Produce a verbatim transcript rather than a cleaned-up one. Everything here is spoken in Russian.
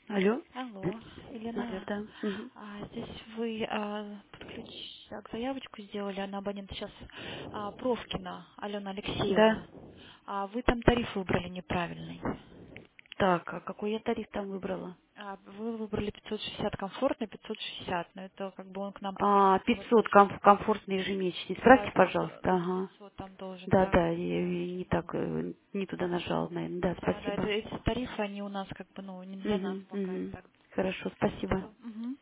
Алло? Алло, Алло, Елена, да. Мгм. а, здесь вы а, подключ... так, заявочку сделали, а на абонента сейчас а, Провкина Алена Да. Алексеевна. А вы там тариф выбрали неправильный. Так, а какой я тариф там выбрала? А, вы выбрали пятьсот шестьдесят комфортный, пятьсот шестьдесят, но это как бы он к нам А, подключился вот пятьсот тоже. комф- комфортный ежемесячный. Да, Справьте, пятьсот, пожалуйста. Ага. пятьсот там должен, Да, да, да, я, да, я не очень так, много. э, не туда нажала, наверное. Да, Да, да, это, спасибо. эти тарифы, они у нас как бы, ну, не для нас Угу, пока, это угу. так. Хорошо, спасибо. Все.